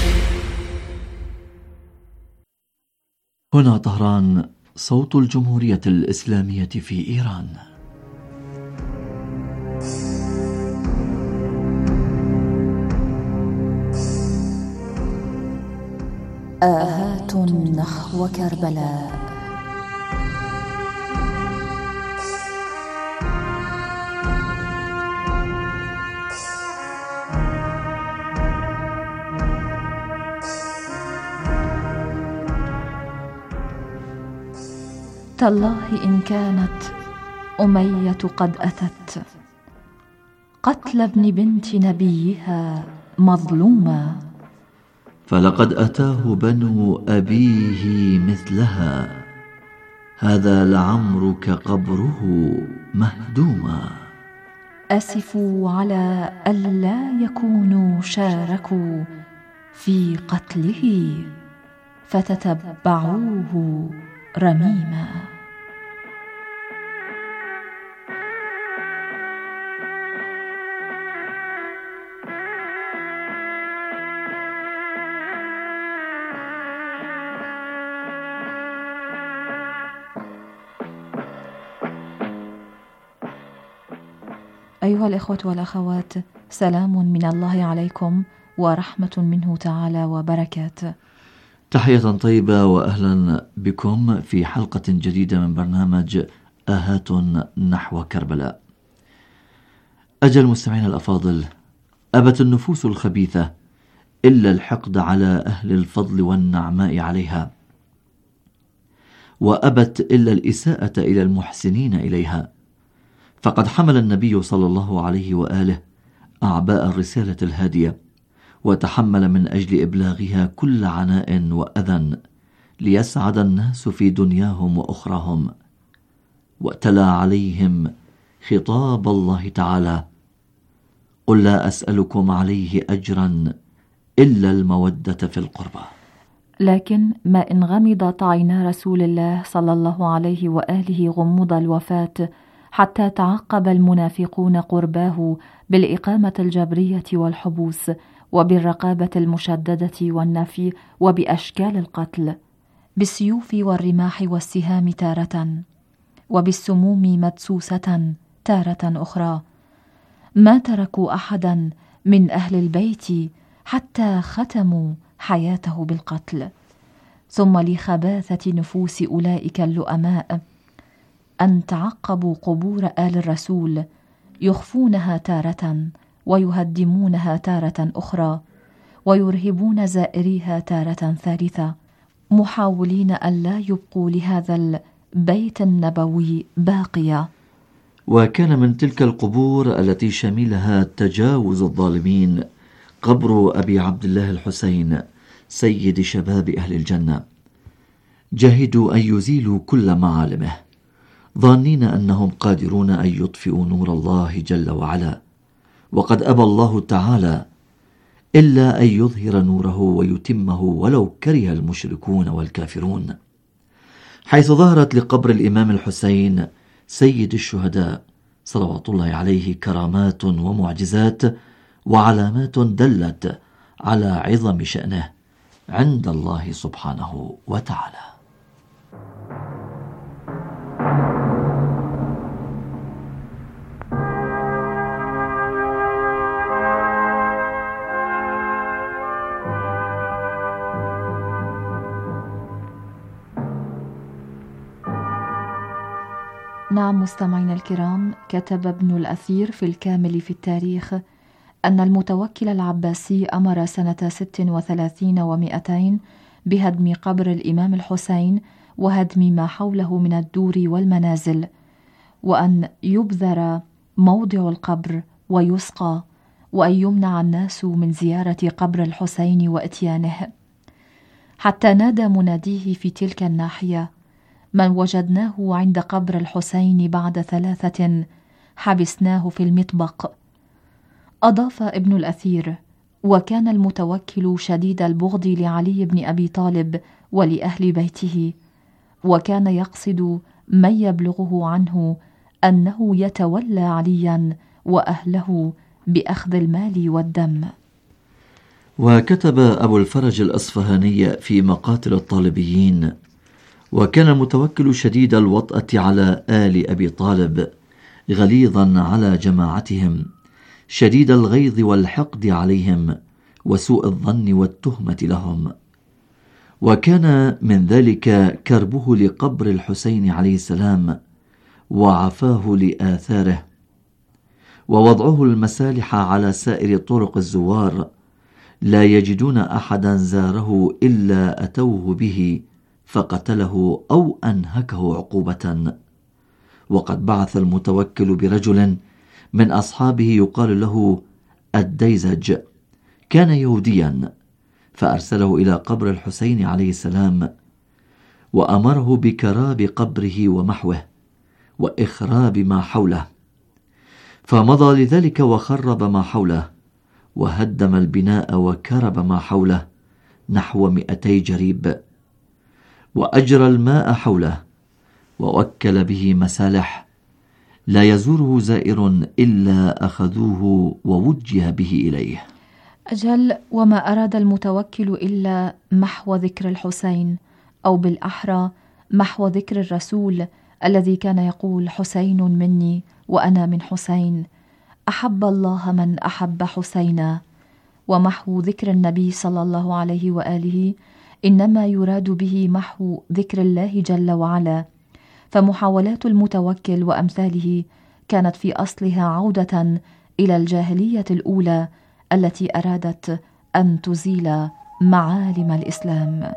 هنا طهران، صوت الجمهورية الإسلامية في إيران. آهات نحو كربلاء. تالله إن كانت أمية قد أتت قتل ابن بنت نبيها مظلوما، فلقد أتاه بنو أبيه مثلها، هذا لعمرك قبره مهدوما. أسفوا على ألا يكونوا شاركوا في قتله فتتبعوه رميما. أيها الإخوة والأخوات، سلام من الله عليكم ورحمة منه تعالى وبركاته. تحية طيبة وأهلا بكم في حلقة جديدة من برنامج آهات نحو كربلاء. أجل المستمعين الأفاضل، أبت النفوس الخبيثة إلا الحقد على أهل الفضل والنعماء عليها، وأبت إلا الإساءة إلى المحسنين إليها، فقد حمل النبي صلى الله عليه وآله أعباء الرسالة الهادية، وتحمل من أجل إبلاغها كل عناء وأذى ليسعد الناس في دنياهم وأخراهم، وتلا عليهم خطاب الله تعالى: قل لا أسألكم عليه أجرا إلا المودة في القربى. لكن ما إن غمضت عينا رسول الله صلى الله عليه وآله غموض الوفاة حتى تعقب المنافقون قرباه بالإقامة الجبرية والحبوس وبالرقابة المشددة والنفي وبأشكال القتل، بالسيوف والرماح والسهام تارة، وبالسموم مدسوسة تارة أخرى، ما تركوا أحدا من أهل البيت حتى ختموا حياته بالقتل. ثم لخباثة نفوس أولئك اللؤماء أن تعقبوا قبور آل الرسول يخفونها تارة ويهدمونها تارة أخرى، ويرهبون زائريها تارة ثالثة، محاولين ألا يبقوا لهذا البيت النبوي باقية. وكان من تلك القبور التي شملها تجاوز الظالمين قبر أبي عبد الله الحسين سيد شباب أهل الجنة. جاهدوا أن يزيلوا كل معالمه، ظانين أنهم قادرون أن يطفئوا نور الله جل وعلا، وقد أبى الله تعالى إلا أن يظهر نوره ويتمه ولو كره المشركون والكافرون، حيث ظهرت لقبر الإمام الحسين سيد الشهداء صلوات الله عليه كرامات ومعجزات وعلامات دلت على عظم شأنه عند الله سبحانه وتعالى. نعم مستمعينا الكرام، كتب ابن الأثير في الكامل في التاريخ أن المتوكل العباسي أمر سنة 36 و200 بهدم قبر الإمام الحسين وهدم ما حوله من الدور والمنازل، وأن يبذر موضع القبر ويسقى، وأن يمنع الناس من زيارة قبر الحسين وإتيانه، حتى نادى مناديه في تلك الناحية: من وجدناه عند قبر الحسين بعد 3 حبسناه في المطبق. أضاف ابن الأثير وكان المتوكل شديد البغض لعلي بن أبي طالب ولأهل بيته، وكان يقصد من يبلغه عنه أنه يتولى عليا وأهله بأخذ المال والدم. وكتب أبو الفرج الأصفهاني في مقاتل الطالبيين: وكان المتوكل شديد الوطأة على آل أبي طالب، غليظا على جماعتهم، شديد الغيظ والحقد عليهم، وسوء الظن والتهمة لهم. وكان من ذلك كربه لقبر الحسين عليه السلام وعفاه لآثاره، ووضعه المسالح على سائر طرق الزوار، لا يجدون أحدا زاره إلا أتوه به فقتله أو أنهكه عقوبة. وقد بعث المتوكل برجل من أصحابه يقال له الديزج، كان يهوديا، فأرسله إلى قبر الحسين عليه السلام، وأمره بكراب قبره ومحوه وإخراب ما حوله، فمضى لذلك وخرب ما حوله، وهدم البناء وكرب ما حوله نحو 200 جريب، وأجرى الماء حوله، ووكل به مسالح، لا يزوره زائر إلا أخذوه ووجه به إليه. أجل، وما أراد المتوكل إلا محو ذكر الحسين، أو بالأحرى محو ذكر الرسول الذي كان يقول: حسين مني وأنا من حسين، أحب الله من أحب حسينا. ومحو ذكر النبي صلى الله عليه وآله إنما يراد به محو ذكر الله جل وعلا، فمحاولات المتوكل وأمثاله كانت في أصلها عودة إلى الجاهلية الأولى التي أرادت أن تزيل معالم الإسلام.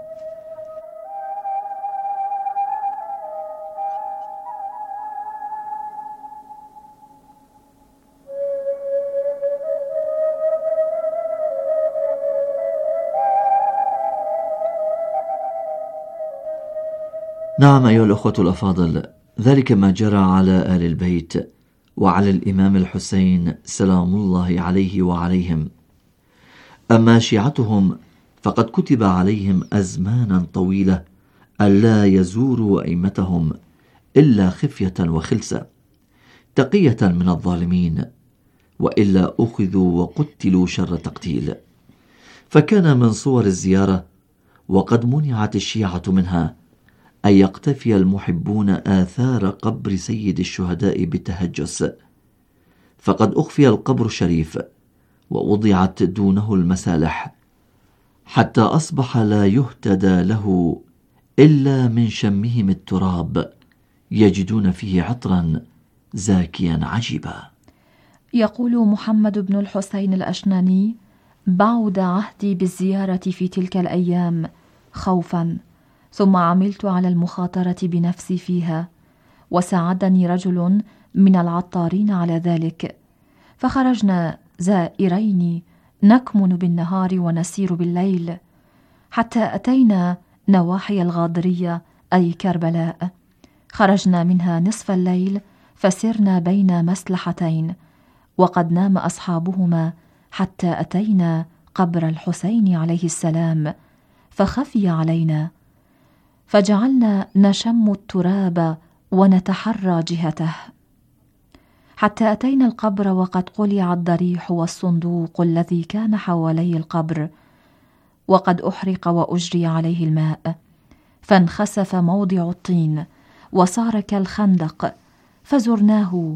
نعم أيها الأخوة الأفاضل، ذلك ما جرى على آل البيت وعلى الإمام الحسين سلام الله عليه وعليهم. أما شيعتهم فقد كتب عليهم أزمانا طويلة ألا يزوروا أئمتهم إلا خفية وخلسة، تقية من الظالمين، وإلا أخذوا وقتلوا شر تقتيل. فكان من صور الزيارة، وقد منعت الشيعة منها، أن يقتفي المحبون آثار قبر سيد الشهداء بالتهجس، فقد أخفي القبر الشريف ووضعت دونه المسالح، حتى أصبح لا يهتدى له إلا من شمهم التراب، يجدون فيه عطرا زاكيا عجيبا. يقول محمد بن الحسين الأشناني: بعد عهدي بالزيارة في تلك الأيام خوفا، ثم عملت على المخاطرة بنفسي فيها، وساعدني رجل من العطارين على ذلك، فخرجنا زائرين نكمن بالنهار ونسير بالليل، حتى أتينا نواحي الغاضرية أي كربلاء. خرجنا منها نصف الليل، فسرنا بين مسلحتين، وقد نام أصحابهما حتى أتينا قبر الحسين عليه السلام، فخفي علينا، فجعلنا نشم التراب ونتحرى جهته، حتى أتينا القبر وقد قلع الضريح والصندوق الذي كان حوالي القبر، وقد أحرق وأجري عليه الماء، فانخسف موضع الطين وصار كالخندق، فزرناه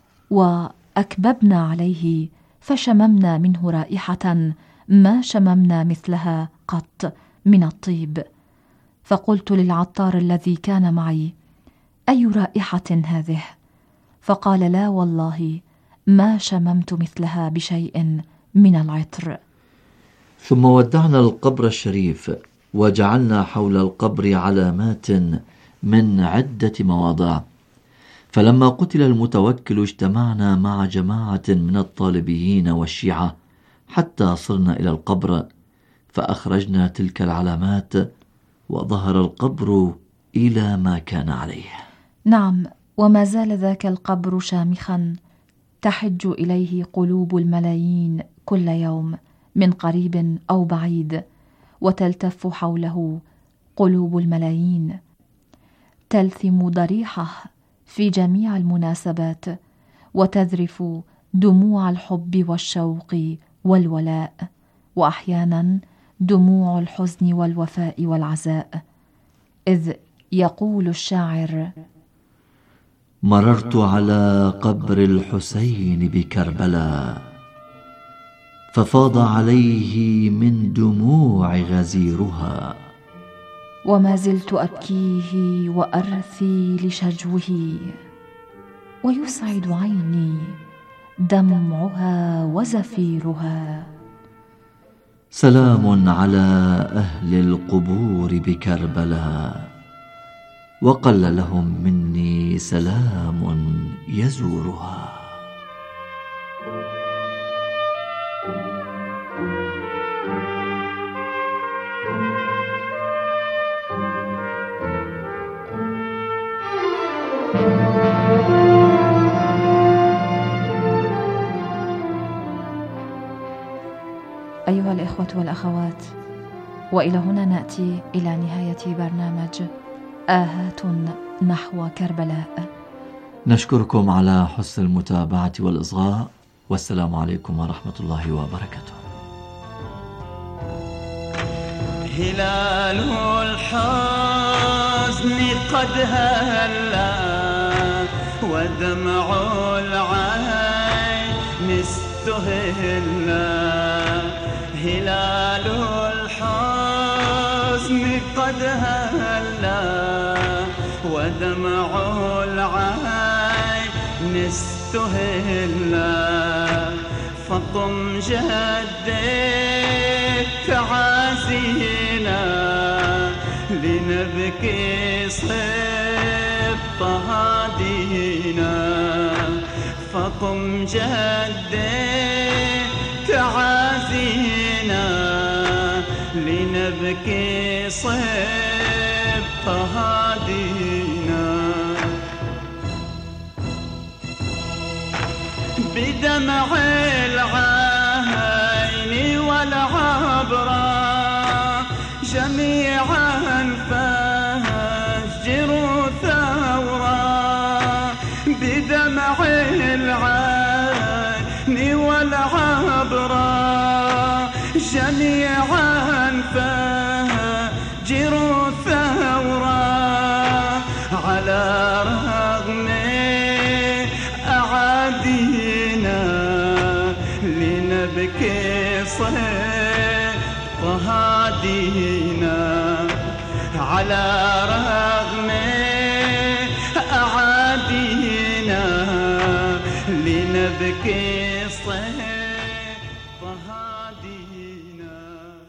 وأكببنا عليه، فشممنا منه رائحة ما شممنا مثلها قط من الطيب. فقلت للعطار الذي كان معي: أي رائحة هذه؟ فقال: لا والله ما شممت مثلها بشيء من العطر. ثم ودعنا القبر الشريف، وجعلنا حول القبر علامات من عدة مواضع. فلما قتل المتوكل اجتمعنا مع جماعة من الطالبيين والشيعة حتى صرنا إلى القبر، فأخرجنا تلك العلامات، وظهر القبر إلى ما كان عليه. نعم، وما زال ذاك القبر شامخا تحج إليه قلوب الملايين كل يوم، من قريب أو بعيد، وتلتف حوله قلوب الملايين، تلثم ضريحه في جميع المناسبات، وتذرف دموع الحب والشوق والولاء، وأحيانا دموع الحزن والوفاء والعزاء، إذ يقول الشاعر: مررت على قبر الحسين بكربلاء، ففاض عليه من دموع غزيرها، وما زلت أبكيه وأرثي لشجوه، ويسعد عيني دمعها وزفيرها. سلام على أهل القبور بكربلاء، وقل لهم مني سلام يزورها. أيها الإخوة والأخوات، وإلى هنا نأتي إلى نهاية برنامج آهات نحو كربلاء. نشكركم على حسن المتابعة والإصغاء، والسلام عليكم ورحمة الله وبركاته. هلال الحزن قد هلا، ودمع العين استهلا. هلال الحزن قد هلا، ودمع العين استهلا. فقم جدد تعازينا، لنبكي صبط هادينا. فقم جدد تعازينا، لنبكي صبط هادينا. بدمع العين والعبرة جميعا فجروا ثورة. بدمع العين والعبرة جميعا فجروا ثورة. على رغم أعادينا، لنبكي صبط هادينا. على رغم أعادينا، لنبكي صبط هادينا.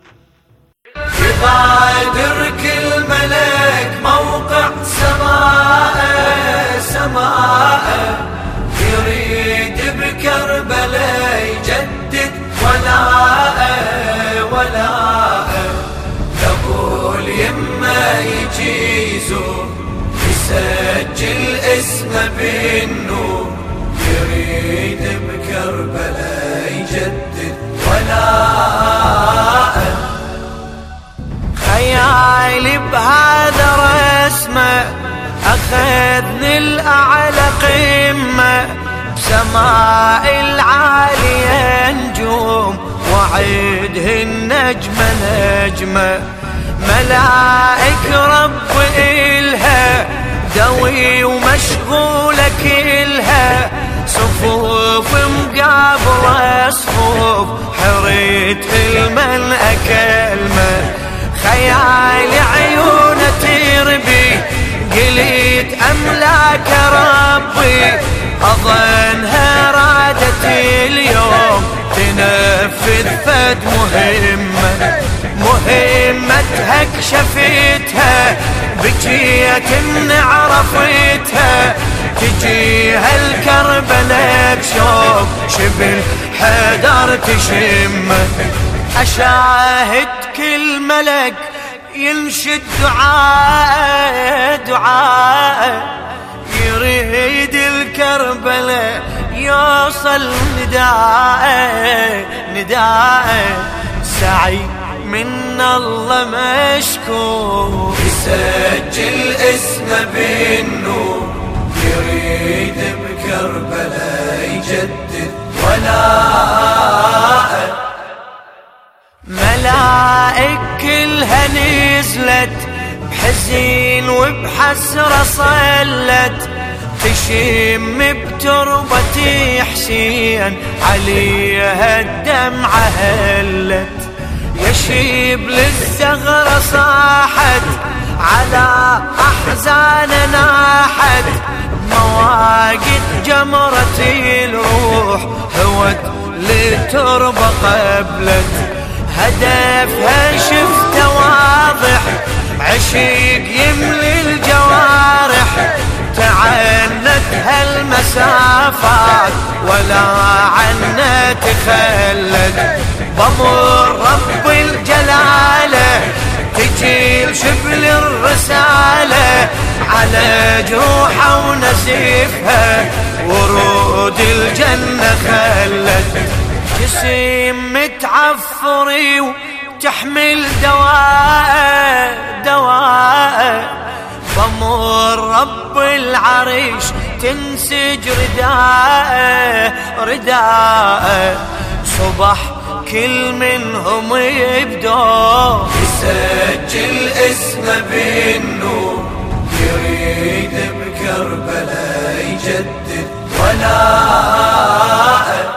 يغادر كل ملك موقع سماء سماء، يريد بكربلاء يجدد ولاء ولاء. لابو اليمة يجي يزور، يسجل اسمه بالنور. يريد بكربلاء يجدد ولاء. خيالي بهذا رسمه أخذني الأعلى قمة. بسماء العالية نجوم، وعيدهن نجمة نجمة. ملائك رب إلها دوي ومشغولة كلها. صفوف مقابلة صفوف، حريت الملأ كلمة. خيالي عيونه تربي، قلت أملاك ربي. أظنها رادت اليوم تنفذ فد مهمة. مهمتها كشفتها، بجيت من عرفتها. تجيها الكربلاء بشوق، شبل حدر تشمه. أشاهد كل ملك ينشد دعاء دعاء. يريد الكربلاء يوصل نداء سعي من الله مشكور، يسجل اسمه بالنور، يريد بكربلاء يجدد ولاءه. ملائك كلها نزلت بحزين وبحسرة صلت، تشم بتربة حسين عليها الدمعة هلت. يشيب للثغرة صاحت على أحزان ناحت، مواقد جمرة الروح هوت للتربة قبلت. هدفها شفته واضح، عشيق يملي الجوارح، تعنت هالمسافات ولا عنا تخلت. بمر رب الجلالة تجيل شبل الرسالة، على جروحه ونزيفها ورود الجنة خلت. جسم متعفري وتحمل دواء، بمر رب العريش تنسج رداء. صبح كل منهم يبدو، يسجل اسمه بالنور، يريد بكربلاء يجدد ولاءه.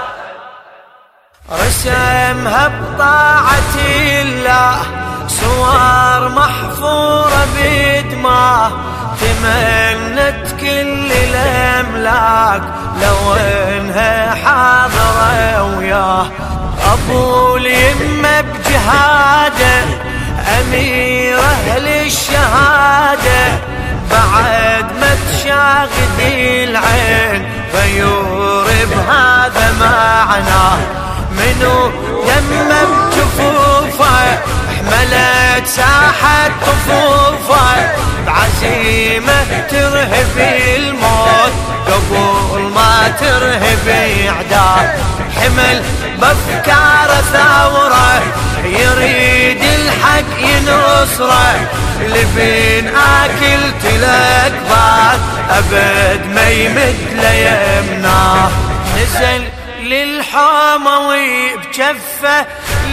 رسمها بطاعة الله صور محفورة بدماه، تمنت كل الأملاك لو انها حاضرة وياه. أبو اليمة بجهاده أمير أهل الشهادة، بعد ما تشاغد العين غيور بهذا معناه. منو يمه بجفوفه حملت ساحة طفوفه، بعزيمة ترهب الموت قبل ما ترهب إعداه. حمل بأفكار ثورة يريد الحق ينصره، لبين آكل تلقبات أبد ما يمد ليمناه. نزل للحموي بجفه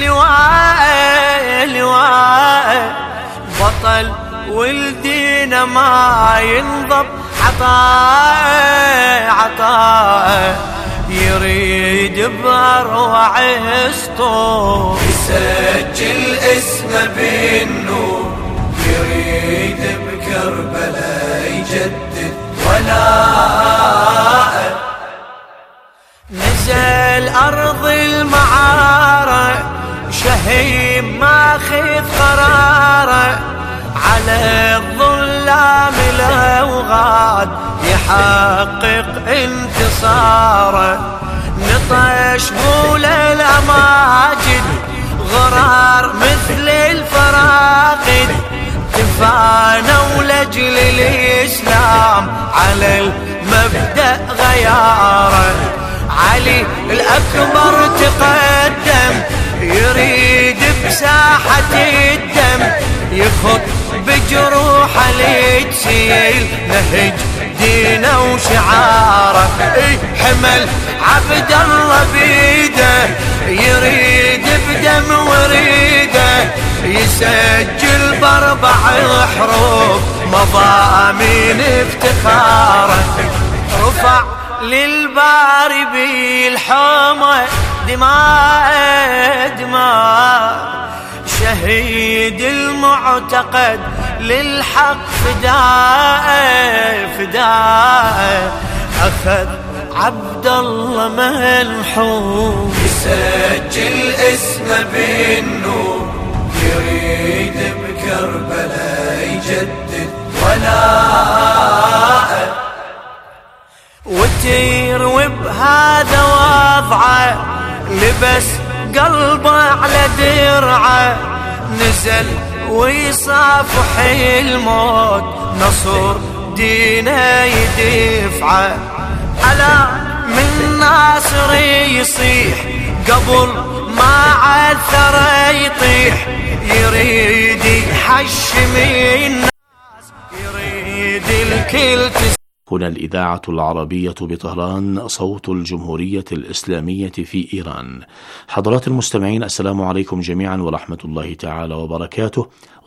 لواء، بطل والدين ما ينضب عطاء. يريد بأروع اسطور، يسجل اسمه بالنور، يريد بكربلاء يجدد ولاءه. نزل أرض المعارة شهيم ماخذ قراره، على الظلام الأوغاد يحقق انتصاره. نطش مول الأماجد غرار مثل الفراقد، تفانوا لأجل الإسلام على المبدأ غياره. علي الأكبر تقدم يريد بساحة الدم، يخط بجروحه لتسيل نهج دينه وشعاره. حمل عبد الله بيده يريد بدم وريده، يسجل بأربع حروف مضامين افتخاره. رفع للباري بالحمى دماء، شهيد المعتقد للحق فداء. أخذ عبد الله منحوم، يسجل اسمه بالنور، يريد بكربلاء يجدد ولاءه. وتير وبهذا وضعه لبس قلبه على درعه، نزل ويصافح الموت نصر دينه يدفعه. على من ناصر يصيح قبل ما عثر يطيح يريد يحشم الناس يريد الكل هنا الإذاعة العربية بطهران صوت الجمهورية الإسلامية في إيران. حضرات المستمعين، السلام عليكم جميعا ورحمة الله تعالى وبركاته.